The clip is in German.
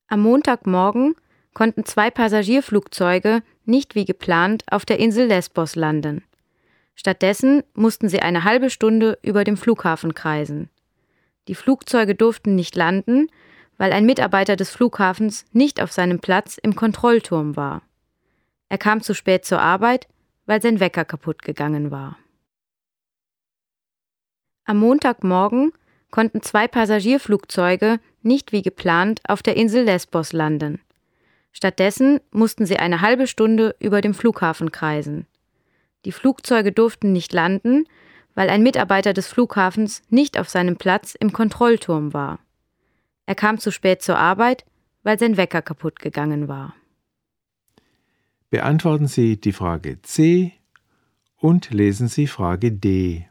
Am Montagmorgen konnten 2 Passagierflugzeuge nicht wie geplant auf der Insel Lesbos landen. Stattdessen mussten sie eine halbe Stunde über dem Flughafen kreisen. Die Flugzeuge durften nicht landen, weil ein Mitarbeiter des Flughafens nicht auf seinem Platz im Kontrollturm war. Er kam zu spät zur Arbeit, weil sein Wecker kaputt gegangen war. Am Montagmorgen konnten 2 Passagierflugzeuge nicht wie geplant auf der Insel Lesbos landen. Stattdessen mussten sie eine halbe Stunde über dem Flughafen kreisen. Die Flugzeuge durften nicht landen, weil ein Mitarbeiter des Flughafens nicht auf seinem Platz im Kontrollturm war. Er kam zu spät zur Arbeit, weil sein Wecker kaputt gegangen war. Beantworten Sie die Frage C und lesen Sie Frage D.